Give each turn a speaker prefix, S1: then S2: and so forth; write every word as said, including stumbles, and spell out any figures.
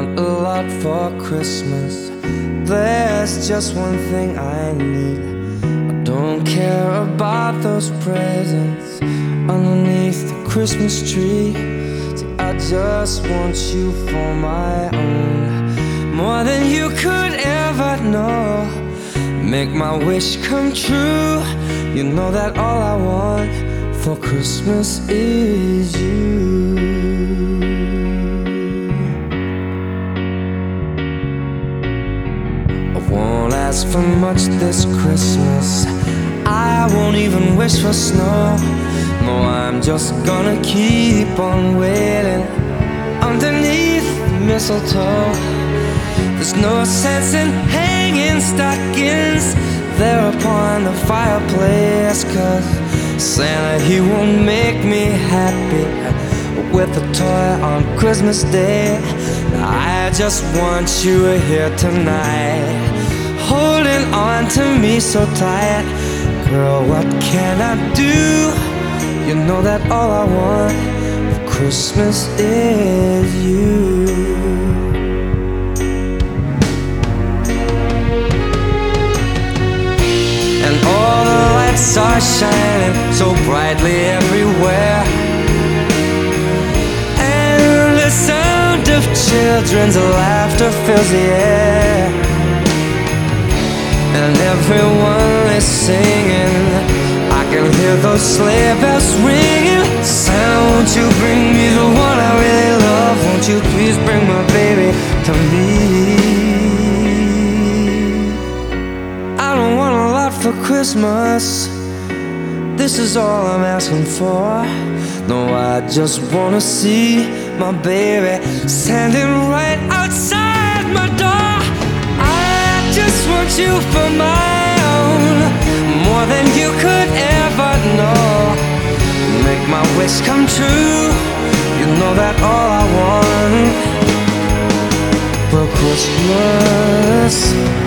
S1: want a lot for Christmas. There's just one thing I need. I don't care about those presents underneath the Christmas tree. See, I just want you for my own, more than you could ever know. Make my wish come true. You know that all I want for Christmas is you. I won't ask for much this Christmas. I won't even wish for snow. No, I'm just gonna keep on waiting underneath the mistletoe. There's no sense in hanging stockings there upon the fireplace, 'cause Santa, he won't make me happy with a toy on Christmas Day. I just want you here tonight, holding on to me so tight. Girl, what can I do? You know that all I want for Christmas is you. And all the lights are shining so brightly everywhere, and the sound of children's laughter fills the air, and everyone is singing. I can hear those sleigh bells ringing. Santa, won't you bring me the one I really love? Won't you please bring my baby to me? I don't want a lot for Christmas. This is all I'm asking for. No, I just wanna see my baby standing right outside my door. I just want you for my own, more than you could ever know. Make my wish come true. You know that all I want for Christmas